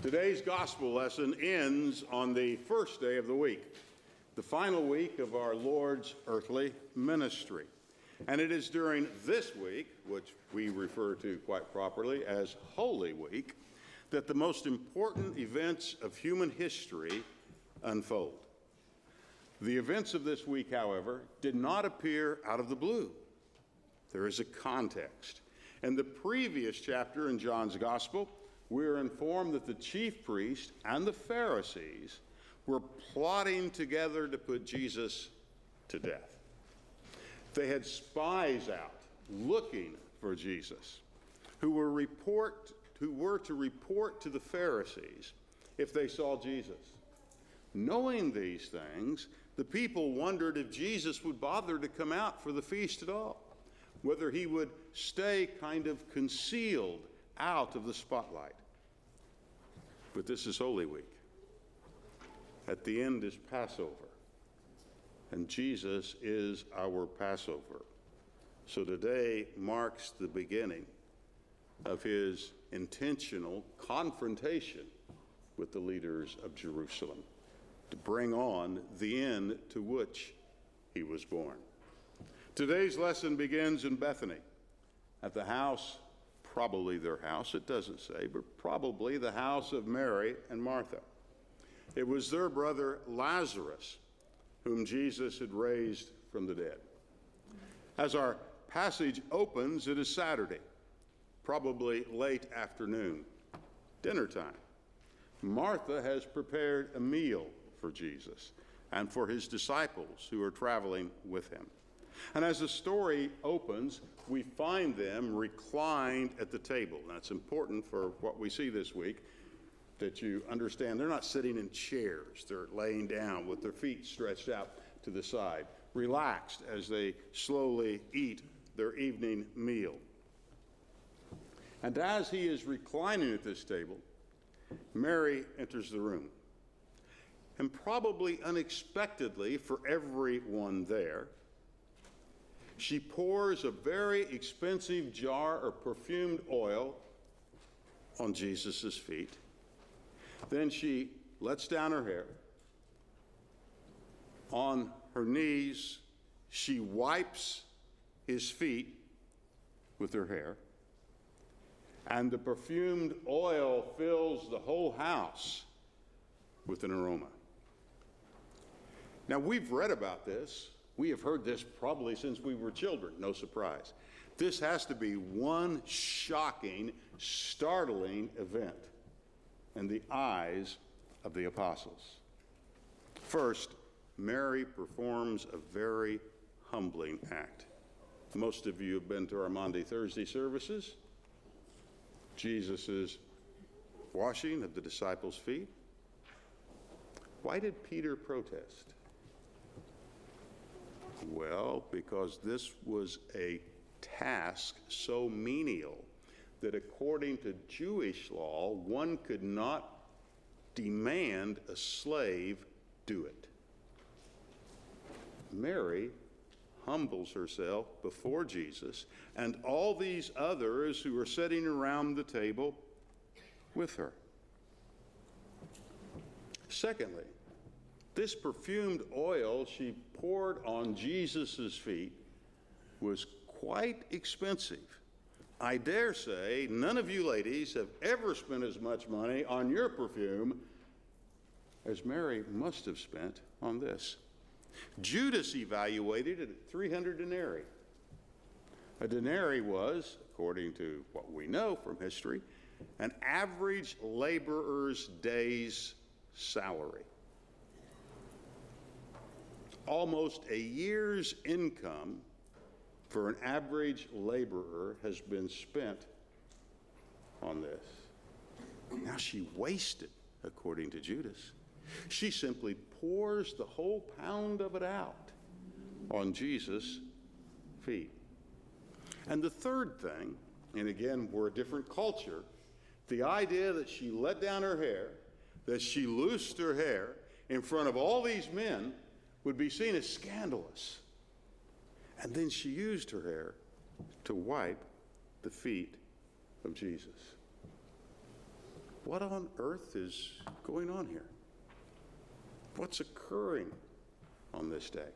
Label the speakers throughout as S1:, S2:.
S1: Today's gospel lesson ends on the first day of the week, the final week of our Lord's earthly ministry. And it is during this week, which we refer to quite properly as Holy Week, that the most important events of human history unfold. The events of this week, however, did not appear out of the blue. There is a context. In the previous chapter in John's Gospel, we are informed that the chief priest and the Pharisees were plotting together to put Jesus to death. They had spies out looking for Jesus, who were to report to the Pharisees if they saw Jesus. Knowing these things, the people wondered if Jesus would bother to come out for the feast at all, whether he would stay kind of concealed out of the spotlight. But this is Holy Week. At the end is Passover, and Jesus is our Passover. So today marks the beginning of his intentional confrontation with the leaders of Jerusalem to bring on the end to which he was born. Today's lesson begins in Bethany, at the house, probably their house, it doesn't say, but probably the house of Mary and Martha. It was their brother Lazarus whom Jesus had raised from the dead. As our passage opens, it is Saturday, probably late afternoon, dinner time. Martha has prepared a meal for Jesus and for his disciples who are traveling with him. And as the story opens, we find them reclined at the table. That's important for what we see this week, that you understand they're not sitting in chairs. They're laying down with their feet stretched out to the side, relaxed as they slowly eat their evening meal. And as he is reclining at this table, Mary enters the room. And probably unexpectedly for everyone there, she pours a very expensive jar of perfumed oil on Jesus' feet. Then she lets down her hair. On her knees, she wipes his feet with her hair. And the perfumed oil fills the whole house with an aroma. Now, we've read about this. We have heard this probably since we were children, no surprise. This has to be one shocking, startling event in the eyes of the apostles. First, Mary performs a very humbling act. Most of you have been to our Maundy Thursday services. Jesus' washing of the disciples' feet. Why did Peter protest? Well, because this was a task so menial that according to Jewish law, one could not demand a slave do it. Mary humbles herself before Jesus and all these others who are sitting around the table with her. Secondly, this perfumed oil she poured on Jesus' feet was quite expensive. I dare say none of you ladies have ever spent as much money on your perfume as Mary must have spent on this. Judas evaluated it at 300 denarii. A denarii was, according to what we know from history, an average laborer's day's salary. Almost a year's income for an average laborer has been spent on this. Now she wasted, according to Judas. She simply pours the whole pound of it out on Jesus' feet. And the third thing, and again, we're a different culture, the idea that she let down her hair, that she loosed her hair in front of all these men would be seen as scandalous. And then she used her hair to wipe the feet of Jesus. what on earth is going on here? What's occurring on this day?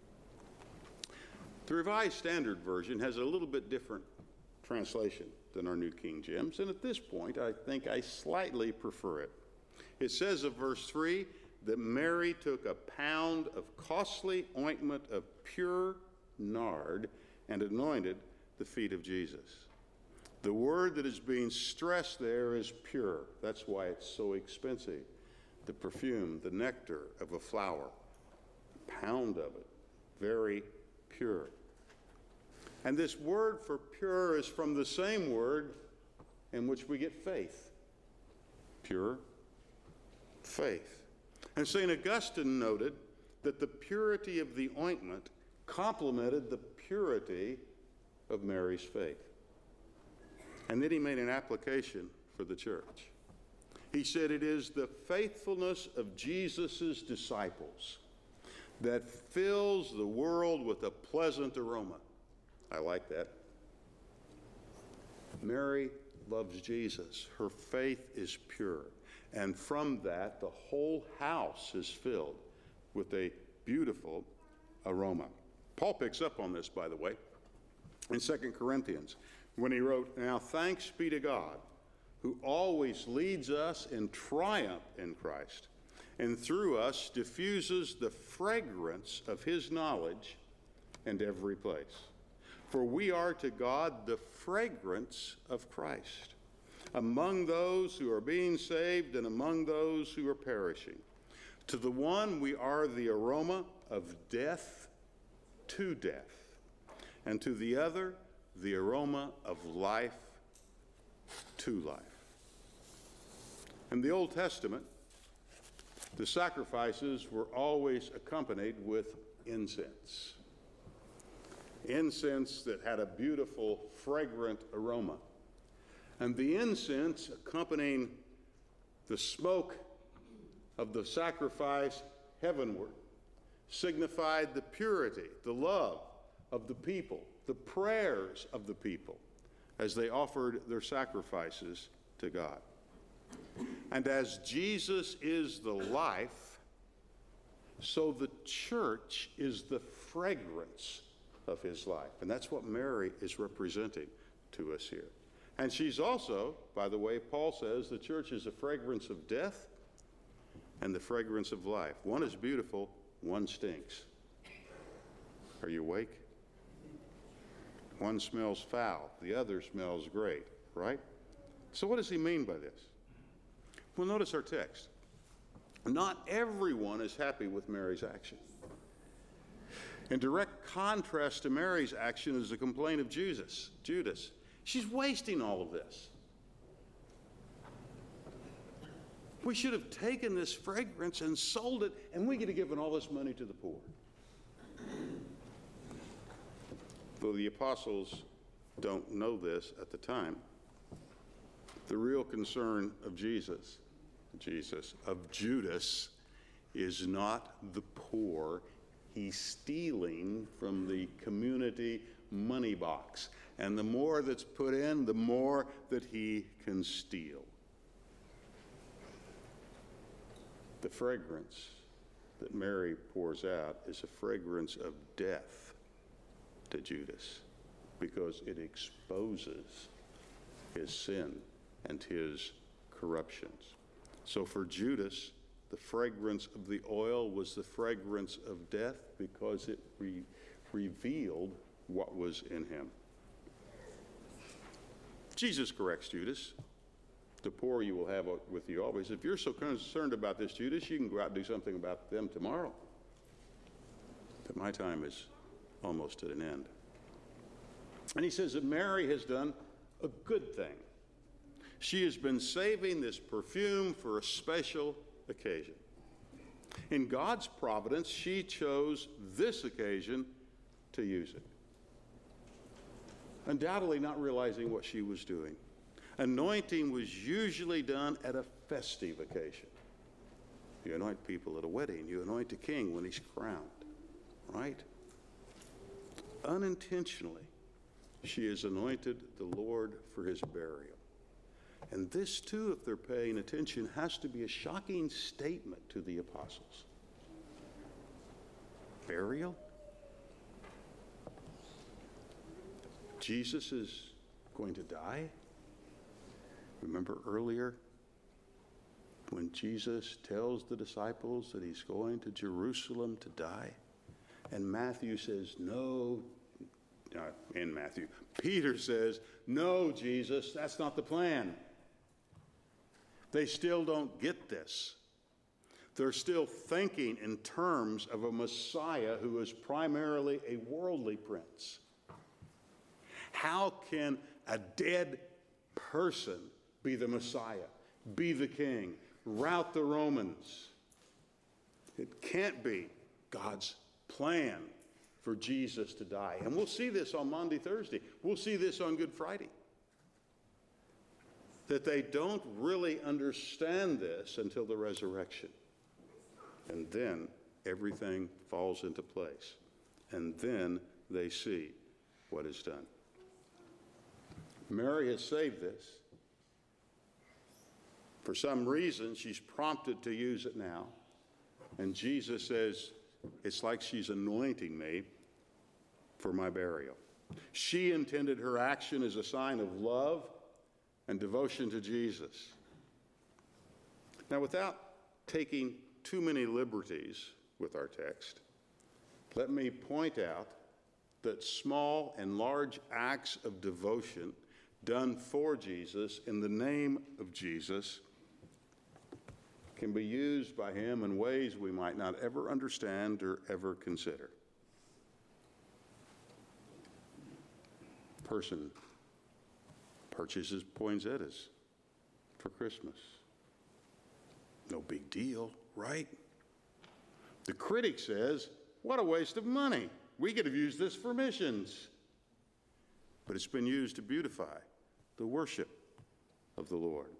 S1: The Revised Standard Version has a little bit different translation than our New King James, and at this point, I think I slightly prefer it. It says of verse 3 that Mary took a pound of costly ointment of pure nard and anointed the feet of Jesus. The word that is being stressed there is pure. That's why it's so expensive. The perfume, the nectar of a flower, a pound of it, very pure. And this word for pure is from the same word in which we get faith. Pure faith. And St. Augustine noted that the purity of the ointment complemented the purity of Mary's faith. And then he made an application for the church. He said it is the faithfulness of Jesus' disciples that fills the world with a pleasant aroma. I like that. Mary loves Jesus. Her faith is pure. And from that, the whole house is filled with a beautiful aroma. Paul picks up on this, by the way, in 2 Corinthians, when he wrote, "Now thanks be to God, who always leads us in triumph in Christ, and through us diffuses the fragrance of his knowledge in every place. For we are to God the fragrance of Christ, among those who are being saved and among those who are perishing. To the one we are the aroma of death to death, and to the other the aroma of life to life." In the Old Testament, the sacrifices were always accompanied with incense. Incense that had a beautiful, fragrant aroma. And the incense accompanying the smoke of the sacrifice heavenward signified the purity, the love of the people, the prayers of the people as they offered their sacrifices to God. And as Jesus is the life, so the church is the fragrance of his life. And that's what Mary is representing to us here. And she's also, by the way, Paul says the church is a fragrance of death and the fragrance of life. One is beautiful, one stinks. Are you awake? One smells foul, the other smells great, right? So what does he mean by this? Well, notice our text. Not everyone is happy with Mary's action. In direct contrast to Mary's action is the complaint of Judas. She's wasting all of this. We should have taken this fragrance and sold it, and we could have given all this money to the poor. Though the apostles don't know this at the time, the real concern of Judas, is not the poor. He's stealing from the community money box. And the more that's put in, the more that he can steal. The fragrance that Mary pours out is a fragrance of death to Judas, because it exposes his sin and his corruptions. So for Judas, the fragrance of the oil was the fragrance of death because it revealed what was in him. Jesus corrects Judas. The poor you will have with you always. If you're so concerned about this, Judas, you can go out and do something about them tomorrow. But my time is almost at an end. And he says that Mary has done a good thing. She has been saving this perfume for a special occasion. In God's providence, she chose this occasion to use it. Undoubtedly not realizing what she was doing. Anointing was usually done at a festive occasion. You anoint people at a wedding. You anoint a king when he's crowned, right? Unintentionally, she has anointed the Lord for his burial. And this, too, if they're paying attention, has to be a shocking statement to the apostles. Burial? Jesus is going to die? Remember earlier when Jesus tells the disciples that he's going to Jerusalem to die? And Matthew says, no, in Matthew, Peter says, no, Jesus, that's not the plan. They still don't get this. They're still thinking in terms of a Messiah who is primarily a worldly prince. How can a dead person be the Messiah, be the king, rout the Romans? It can't be God's plan for Jesus to die. And we'll see this on Maundy Thursday. We'll see this on Good Friday. That they don't really understand this until the resurrection. And then everything falls into place. And then they see what is done. Mary has saved this. For some reason, she's prompted to use it now. And Jesus says, it's like she's anointing me for my burial. She intended her action as a sign of love and devotion to Jesus. Now, without taking too many liberties with our text, let me point out that small and large acts of devotion done for Jesus in the name of Jesus can be used by him in ways we might not ever understand or ever consider. Person purchases poinsettias for Christmas. No big deal, right? The critic says, what a waste of money. We could have used this for missions. But it's been used to beautify the worship of the Lord.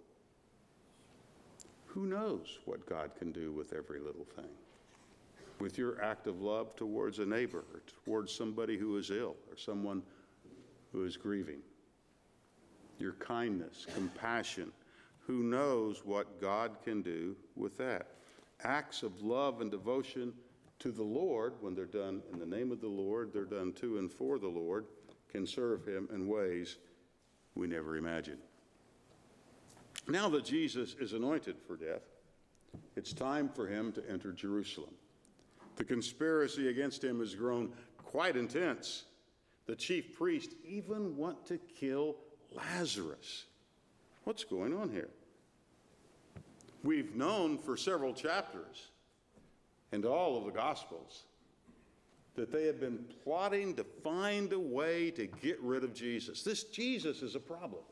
S1: Who knows what God can do with every little thing? With your act of love towards a neighbor, or towards somebody who is ill, or someone who is grieving. Your kindness, compassion. Who knows what God can do with that? Acts of love and devotion to the Lord, when they're done in the name of the Lord, they're done to and for the Lord, can serve him in ways we never imagined. Now that Jesus is anointed for death, it's time for him to enter Jerusalem. The conspiracy against him has grown quite intense. The chief priests even want to kill Lazarus. What's going on here? We've known for several chapters and all of the Gospels that they have been plotting to find a way to get rid of Jesus. This Jesus is a problem.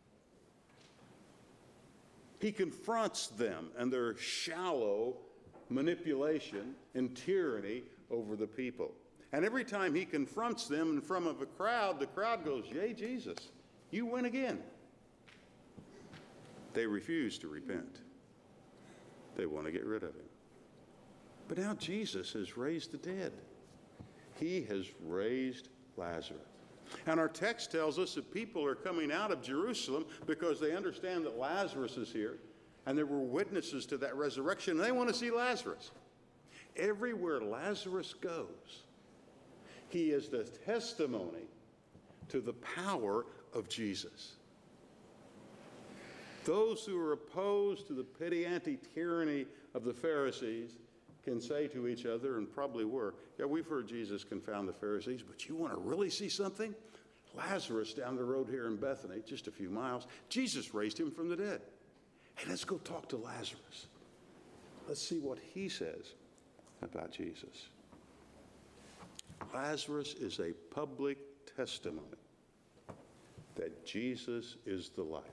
S1: He confronts them and their shallow manipulation and tyranny over the people. And every time he confronts them in front of a crowd, the crowd goes, yay, Jesus, you win again. They refuse to repent. They want to get rid of him. But now Jesus has raised the dead. He has raised Lazarus. And our text tells us that people are coming out of Jerusalem because they understand that Lazarus is here, and there were witnesses to that resurrection, and they want to see Lazarus. Everywhere Lazarus goes, he is the testimony to the power of Jesus. Those who are opposed to the petty anti-tyranny of the Pharisees can say to each other, and probably were, yeah, we've heard Jesus confound the Pharisees, but you want to really see something? Lazarus down the road here in Bethany, just a few miles, Jesus raised him from the dead. Hey, let's go talk to Lazarus. Let's see what he says about Jesus. Lazarus is a public testimony that Jesus is the life.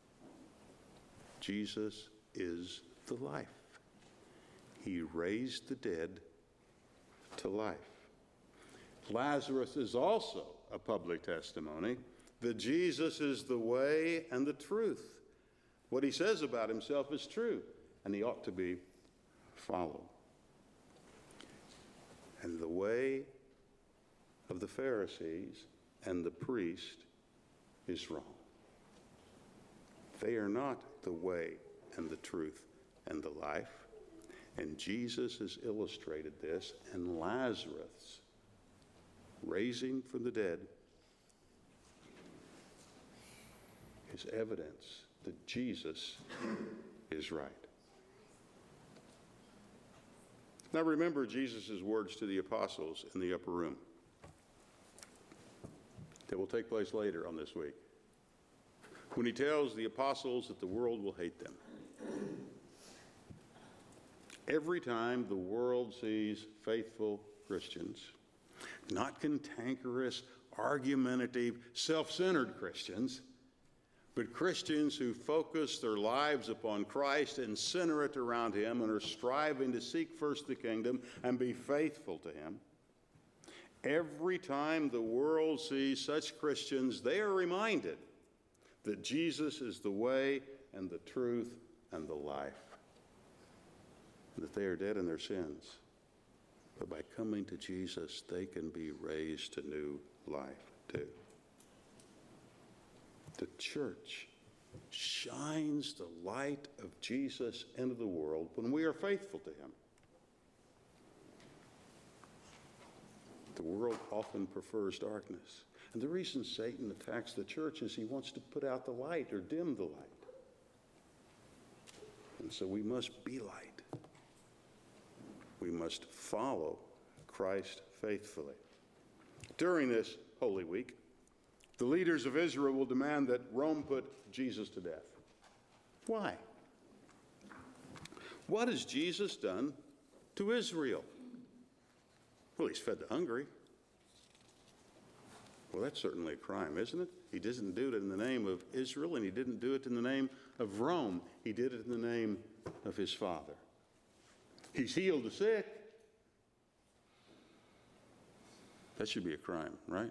S1: Jesus is the life. He raised the dead to life. Lazarus is also a public testimony that Jesus is the way and the truth. What he says about himself is true, and he ought to be followed. And the way of the Pharisees and the priest is wrong. They are not the way and the truth and the life. And Jesus has illustrated this, and Lazarus, raising from the dead, is evidence that Jesus is right. Now remember Jesus' words to the apostles in the upper room that will take place later on this week, when he tells the apostles that the world will hate them. Every time the world sees faithful Christians, not cantankerous, argumentative, self-centered Christians, but Christians who focus their lives upon Christ and center it around him and are striving to seek first the kingdom and be faithful to him. Every time the world sees such Christians, they are reminded that Jesus is the way and the truth and the life, and that they are dead in their sins. But by coming to Jesus, they can be raised to new life too. The church shines the light of Jesus into the world when we are faithful to him. The world often prefers darkness. And the reason Satan attacks the church is he wants to put out the light or dim the light. And so we must be light. We must follow Christ faithfully. During this Holy Week, the leaders of Israel will demand that Rome put Jesus to death. Why? What has Jesus done to Israel? Well, he's fed the hungry. Well, that's certainly a crime, isn't it? He doesn't do it in the name of Israel, and he didn't do it in the name of Rome. He did it in the name of his Father. He's healed the sick. That should be a crime, right?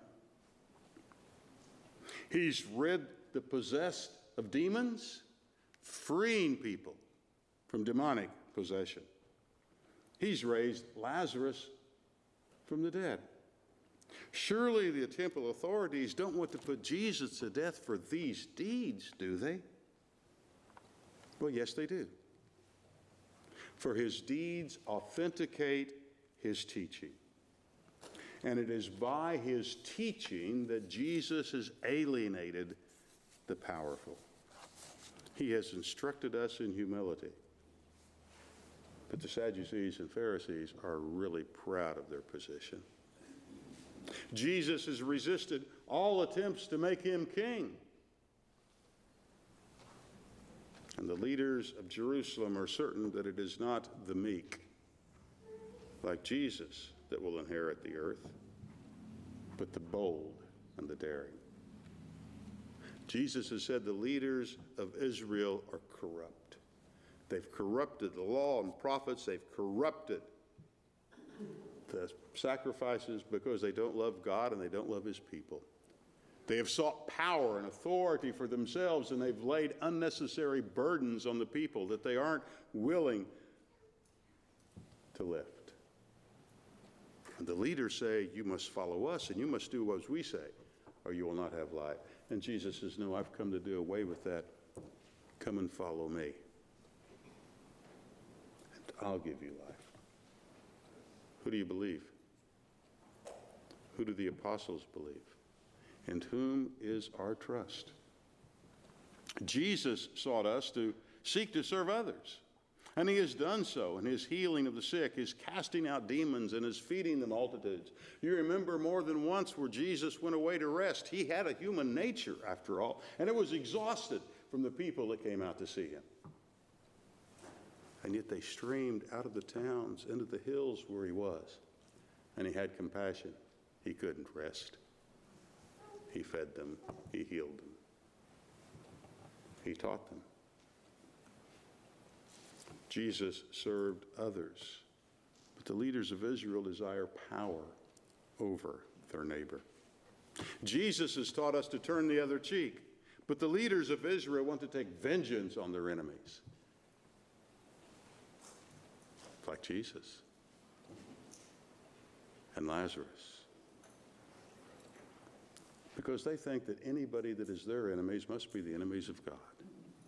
S1: He's rid the possessed of demons, freeing people from demonic possession. He's raised Lazarus from the dead. Surely the temple authorities don't want to put Jesus to death for these deeds, do they? Well, yes, they do. For his deeds authenticate his teaching. And it is by his teaching that Jesus has alienated the powerful. He has instructed us in humility. But the Sadducees and Pharisees are really proud of their position. Jesus has resisted all attempts to make him king. And the leaders of Jerusalem are certain that it is not the meek, like Jesus, that will inherit the earth, but the bold and the daring. Jesus has said the leaders of Israel are corrupt. They've corrupted the law and prophets. They've corrupted the sacrifices because they don't love God and they don't love his people. They have sought power and authority for themselves, and they've laid unnecessary burdens on the people that they aren't willing to lift. And the leaders say, you must follow us and you must do as we say, or you will not have life. And Jesus says, no, I've come to do away with that. Come and follow me, and I'll give you life. Who do you believe? Who do the apostles believe? In whom is our trust? Jesus sought us to seek to serve others. And he has done so in his healing of the sick, his casting out demons, and his feeding the multitudes. You remember more than once where Jesus went away to rest. He had a human nature, after all, and it was exhausted from the people that came out to see him. And yet they streamed out of the towns into the hills where he was. And he had compassion. He couldn't rest. He fed them. He healed them. He taught them. Jesus served others, but the leaders of Israel desire power over their neighbor. Jesus has taught us to turn the other cheek, but the leaders of Israel want to take vengeance on their enemies, like Jesus and Lazarus, because they think that anybody that is their enemies must be the enemies of God.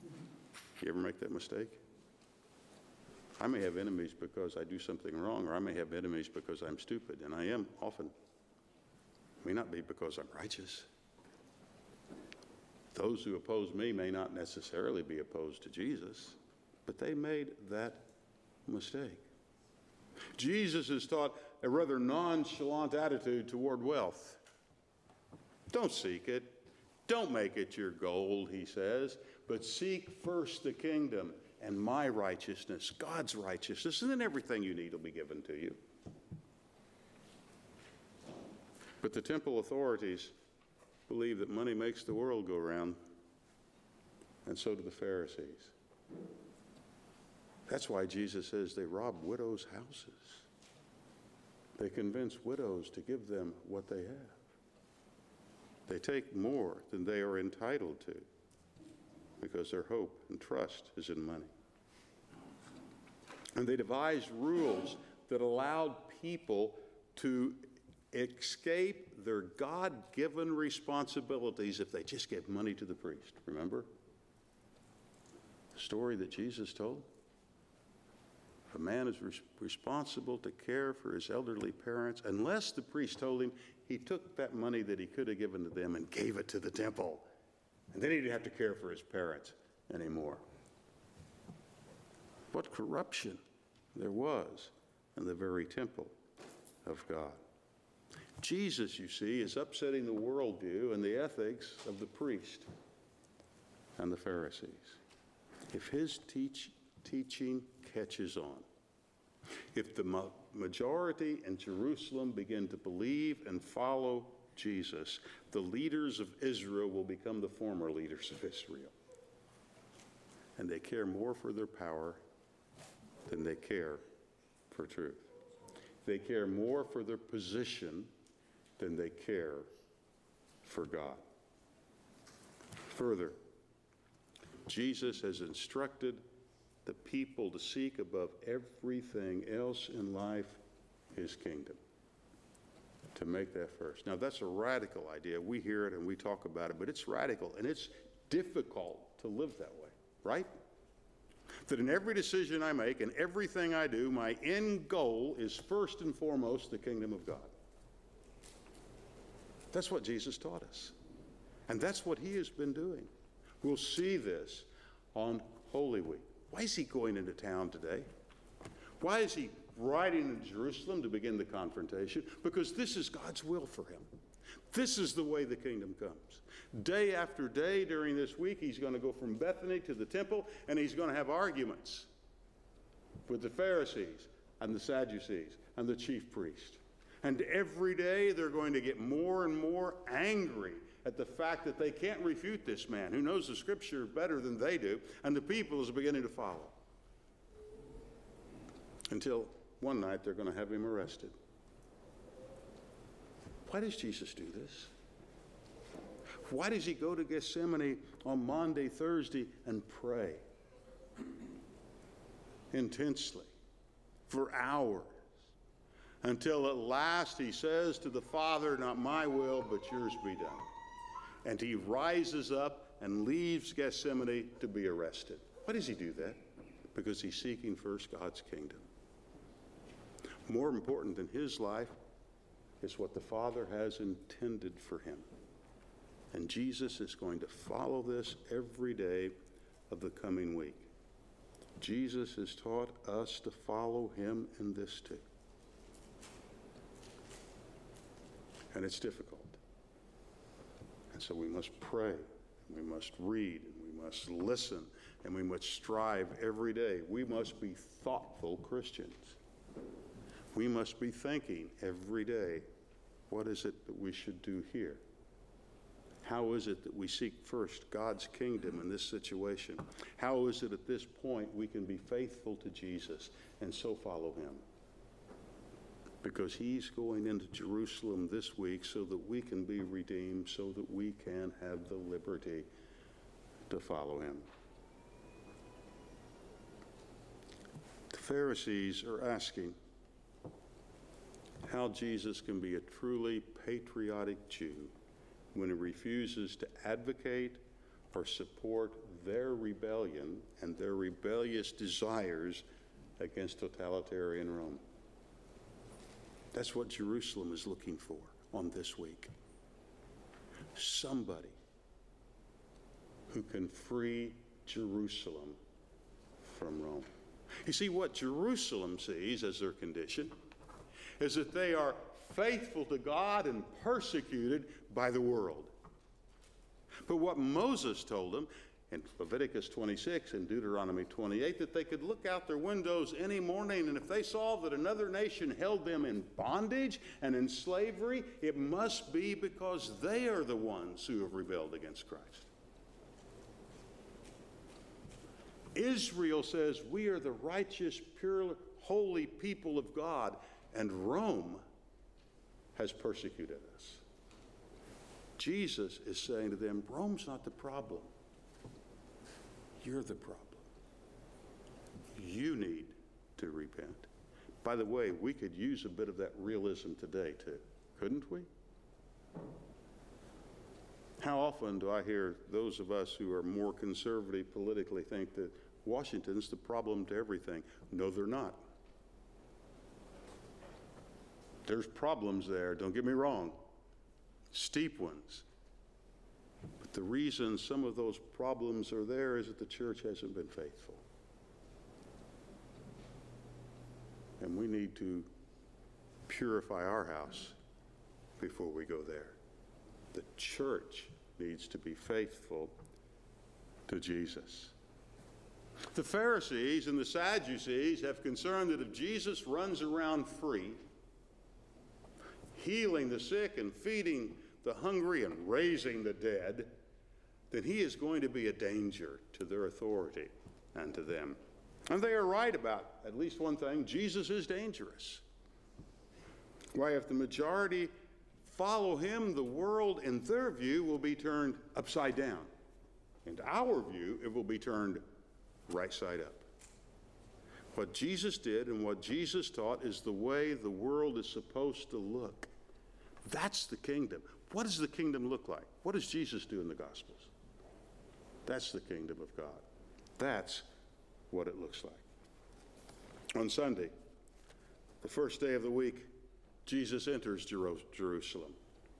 S1: You ever make that mistake? I may have enemies because I do something wrong, or I may have enemies because I'm stupid, and I am often. It may not be because I'm righteous. Those who oppose me may not necessarily be opposed to Jesus, but they made that mistake. Jesus has taught a rather nonchalant attitude toward wealth. Don't seek it. Don't make it your goal, he says, but seek first the kingdom and my righteousness, God's righteousness, and then everything you need will be given to you. But the temple authorities believe that money makes the world go round, and so do the Pharisees. That's why Jesus says they rob widows' houses. They convince widows to give them what they have. They take more than they are entitled to because their hope and trust is in money. And they devised rules that allowed people to escape their God-given responsibilities if they just gave money to the priest. Remember the story that Jesus told? If a man is responsible to care for his elderly parents, unless the priest told him, he took that money that he could have given to them and gave it to the temple. And then he didn't have to care for his parents anymore. What corruption there was in the very temple of God. Jesus, you see, is upsetting the worldview and the ethics of the priest and the Pharisees. If his teaching catches on, if the majority in Jerusalem begin to believe and follow Jesus, the leaders of Israel will become the former leaders of Israel. And they care more for their power than they care for truth. They care more for their position than they care for God. Further, Jesus has instructed the people to seek above everything else in life his kingdom. To make that first. Now, that's a radical idea. We hear it and we talk about it, but it's radical and it's difficult to live that way, right? That in every decision I make and everything I do, my end goal is first and foremost the kingdom of God. That's what Jesus taught us. And that's what he has been doing. We'll see this on Holy Week. Why is he going into town today? Why is he riding into Jerusalem to begin the confrontation? Because this is God's will for him. This is the way the kingdom comes. Day after day during this week, he's going to go from Bethany to the temple, and he's going to have arguments with the Pharisees and the Sadducees and the chief priest. And every day they're going to get more and more angry at the fact that they can't refute this man who knows the scripture better than they do, and the people is beginning to follow. Until one night they're going to have him arrested. Why does Jesus do this? Why does he go to Gethsemane on Maundy, Thursday, and pray intensely for hours until at last he says to the Father, not my will, but yours be done. And he rises up and leaves Gethsemane to be arrested. Why does he do that? Because he's seeking first God's kingdom. More important than his life is what the Father has intended for him. And Jesus is going to follow this every day of the coming week. Jesus has taught us to follow him in this too. And it's difficult. And so we must pray, and we must read, and we must listen, and we must strive every day. We must be thoughtful Christians. We must be thinking every day, what is it that we should do here? How is it that we seek first God's kingdom in this situation? How is it at this point we can be faithful to Jesus and so follow him? Because he's going into Jerusalem this week so that we can be redeemed, so that we can have the liberty to follow him. The Pharisees are asking how Jesus can be a truly patriotic Jew when he refuses to advocate or support their rebellion and their rebellious desires against totalitarian Rome. That's what Jerusalem is looking for on this week. Somebody who can free Jerusalem from Rome. You see, what Jerusalem sees as their condition is that they are faithful to God and persecuted by the world. But what Moses told them in Leviticus 26 and Deuteronomy 28, that they could look out their windows any morning, and if they saw that another nation held them in bondage and in slavery, it must be because they are the ones who have rebelled against Christ. Israel says, we are the righteous, pure, holy people of God, and Rome has persecuted us. Jesus is saying to them, Rome's not the problem. You're the problem. You need to repent. By the way, we could use a bit of that realism today, too. Couldn't we? How often do I hear those of us who are more conservative politically think that Washington's the problem to everything? No, they're not. There's problems there, don't get me wrong. Steep ones. But the reason some of those problems are there is that the church hasn't been faithful. And we need to purify our house before we go there. The church needs to be faithful to Jesus. The Pharisees and the Sadducees have concern that if Jesus runs around free, healing the sick and feeding the hungry and raising the dead, then he is going to be a danger to their authority and to them. And they are right about at least one thing: Jesus is dangerous. Why, if the majority follow him, the world, in their view, will be turned upside down. In our view, it will be turned right side up. What Jesus did and what Jesus taught is the way the world is supposed to look. That's the kingdom. What does the kingdom look like? What does Jesus do in the Gospels? That's the kingdom of God. That's what it looks like. On Sunday, the first day of the week, Jesus enters Jerusalem.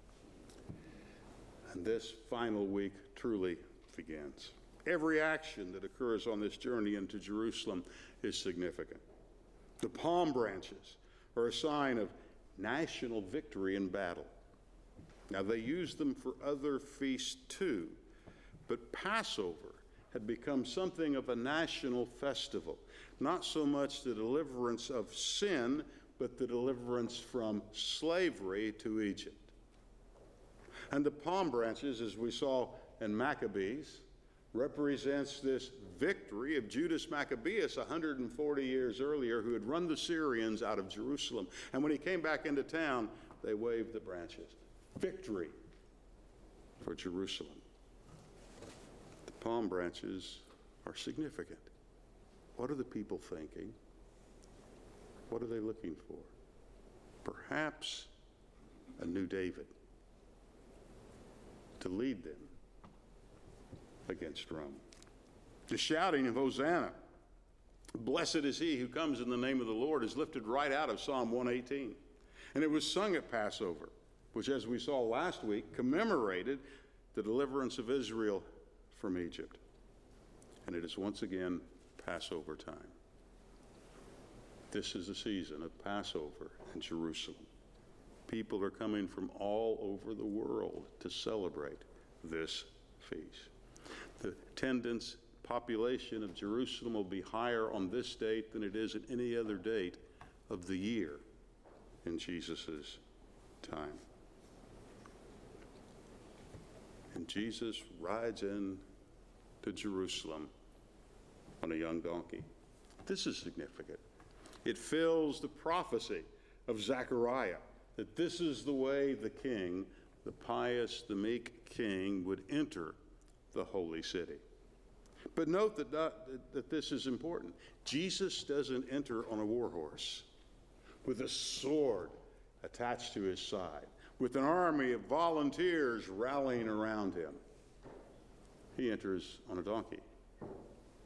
S1: And this final week truly begins. Every action that occurs on this journey into Jerusalem is significant. The palm branches are a sign of national victory in battle. Now, they used them for other feasts too, but Passover had become something of a national festival. Not so much the deliverance of sin, but the deliverance from slavery to Egypt. And the palm branches, as we saw in Maccabees, represents this victory of Judas Maccabeus 140 years earlier, who had run the Syrians out of Jerusalem. And when he came back into town, they waved the branches. Victory for Jerusalem. The palm branches are significant. What are the people thinking? What are they looking for? Perhaps a new David to lead them against Rome. The shouting of Hosanna, blessed is he who comes in the name of the Lord, is lifted right out of Psalm 118. And it was sung at Passover, which, as we saw last week, commemorated the deliverance of Israel from Egypt. And it is once again Passover time. This is the season of Passover in Jerusalem. People are coming from all over the world to celebrate this feast. The attendance population of Jerusalem will be higher on this date than it is at any other date of the year in Jesus' time. And Jesus rides in to Jerusalem on a young donkey. This is significant. It fills the prophecy of Zechariah that this is the way the king, the pious, the meek king, would enter the holy city. But note that this is important. Jesus doesn't enter on a war horse with a sword attached to his side, with an army of volunteers rallying around him. He enters on a donkey.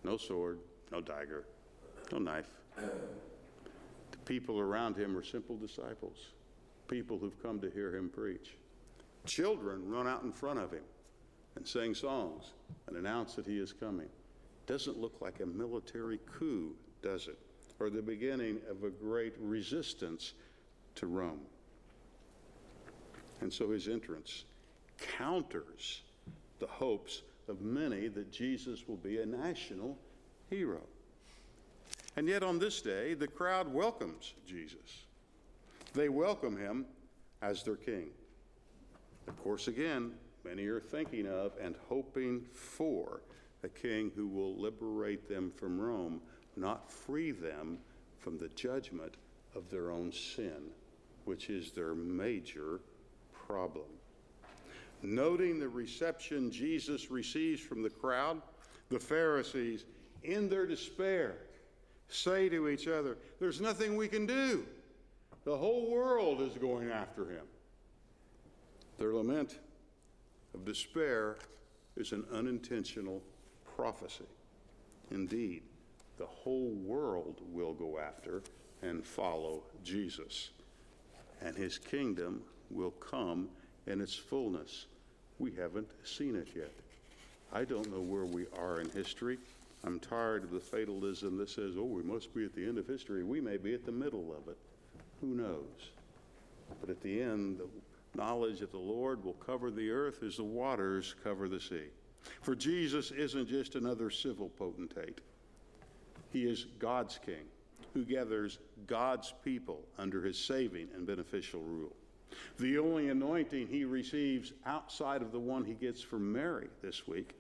S1: no sword, no dagger, no knife. The people around him are simple disciples, people who've come to hear him preach. Children run out in front of him and sing songs and announce that he is coming. Doesn't look like a military coup, does it? Or the beginning of a great resistance to Rome. And so his entrance counters the hopes of many that Jesus will be a national hero. And yet on this day, the crowd welcomes Jesus. They welcome him as their king. Of course, again, many are thinking of and hoping for a king who will liberate them from Rome, not free them from the judgment of their own sin, which is their major problem. Noting the reception Jesus receives from the crowd, the Pharisees, in their despair, say to each other, "There's nothing we can do. The whole world is going after him." Their lament of despair is an unintentional prophecy. Indeed, the whole world will go after and follow Jesus, and his kingdom will come in its fullness. We haven't seen it yet. I don't know where we are in history. I'm tired of the fatalism that says, oh, we must be at the end of history. We may be at the middle of it. Who knows? But at the end, the knowledge that the Lord will cover the earth as the waters cover the sea. For Jesus isn't just another civil potentate. He is God's king who gathers God's people under his saving and beneficial rule. The only anointing he receives outside of the one he gets from Mary this week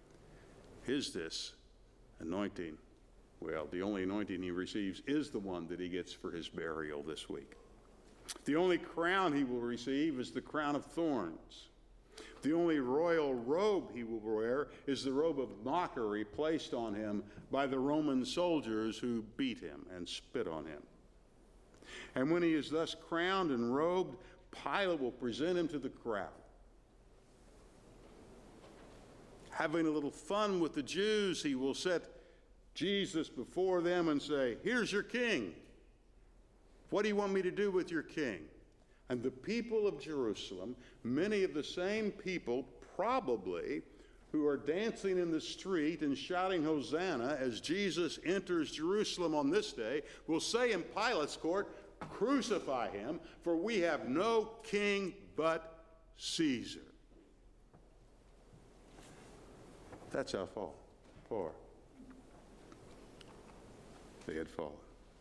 S1: is this anointing. Well, the only anointing he receives is the one that he gets for his burial this week. The only crown he will receive is the crown of thorns. The only royal robe he will wear is the robe of mockery placed on him by the Roman soldiers who beat him and spit on him. And when he is thus crowned and robed, Pilate will present him to the crowd. Having a little fun with the Jews, he will set Jesus before them and say, "Here's your king. What do you want me to do with your king?" And the people of Jerusalem, many of the same people probably who are dancing in the street and shouting Hosanna as Jesus enters Jerusalem on this day, will say in Pilate's court, "Crucify him, for we have no king but Caesar." That's how far they had fallen.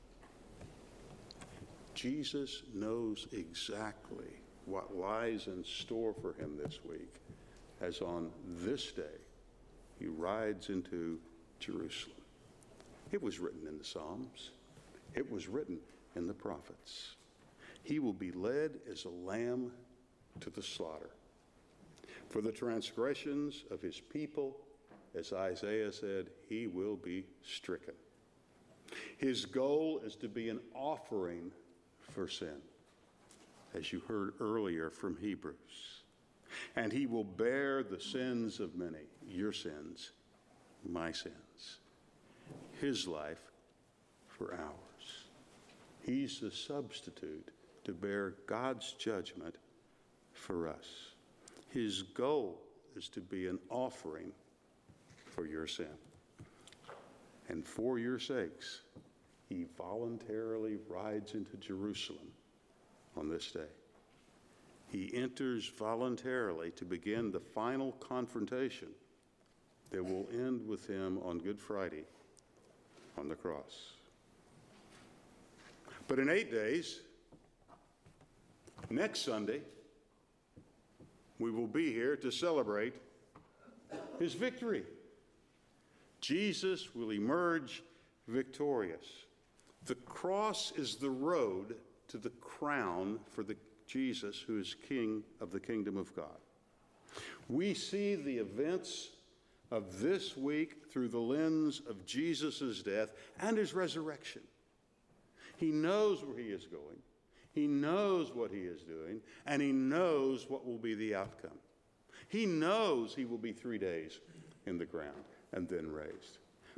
S1: Jesus knows exactly what lies in store for him this week, as on this day he rides into Jerusalem. It was written in the Psalms. It was written in the prophets. He will be led as a lamb to the slaughter. For the transgressions of his people, as Isaiah said, he will be stricken. His goal is to be an offering for sin, as you heard earlier from Hebrews. And he will bear the sins of many, your sins, my sins, his life for ours. He's the substitute to bear God's judgment for us. His goal is to be an offering for your sin. And for your sakes, he voluntarily rides into Jerusalem on this day. He enters voluntarily to begin the final confrontation that will end with him on Good Friday on the cross. But in 8 days, next Sunday, we will be here to celebrate his victory. Jesus will emerge victorious. The cross is the road to the crown for the Jesus who is King of the kingdom of God. We see the events of this week through the lens of Jesus' death and his resurrection. He knows where he is going. He knows what he is doing, and he knows what will be the outcome. He knows he will be 3 days in the ground and then raised.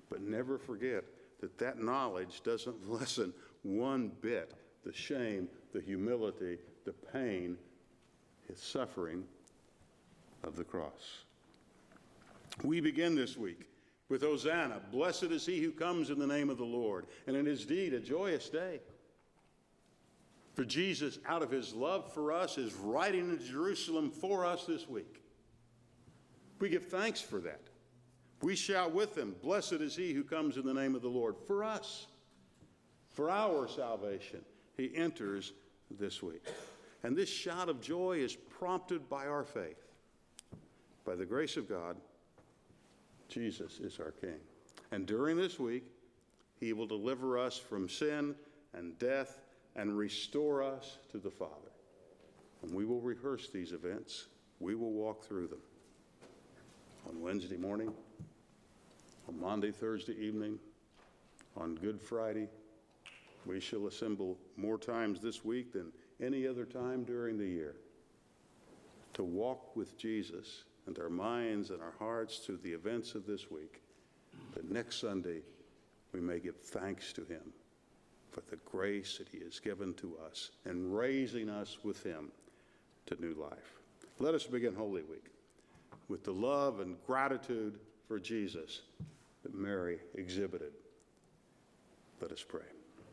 S1: But never forget that that knowledge doesn't lessen one bit the shame, the humility, the pain, the suffering of the cross. We begin this week with Hosanna. Blessed is he who comes in the name of the Lord. And it is indeed a joyous day. For Jesus, out of his love for us, is riding into Jerusalem for us this week. We give thanks for that. We shout with him, blessed is he who comes in the name of the Lord. For us, for our salvation, he enters this week. And this shout of joy is prompted by our faith. By the grace of God, Jesus is our King. And during this week, he will deliver us from sin and death and restore us to the Father. And we will rehearse these events. We will walk through them. On Wednesday morning, on Monday, Thursday evening, on Good Friday, we shall assemble more times this week than any other time during the year to walk with Jesus and our minds and our hearts through the events of this week, that next Sunday we may give thanks to him for the grace that he has given to us and raising us with him to new life. Let us begin Holy Week with the love and gratitude for Jesus that Mary exhibited. Let us pray.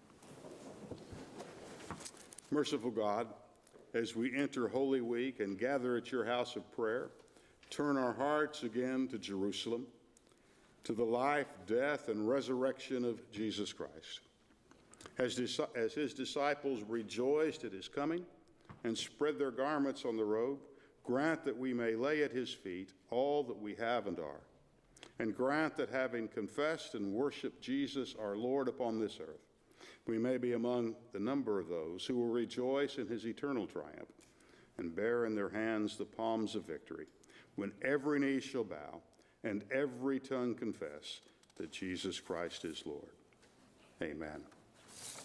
S1: Merciful God, as we enter Holy Week and gather at your house of prayer, turn our hearts again to Jerusalem, to the life, death, and resurrection of Jesus Christ. As his disciples rejoiced at his coming and spread their garments on the road, grant that we may lay at his feet all that we have and are. And grant that having confessed and worshiped Jesus our Lord upon this earth, we may be among the number of those who will rejoice in his eternal triumph and bear in their hands the palms of victory, when every knee shall bow and every tongue confess that Jesus Christ is Lord. Amen.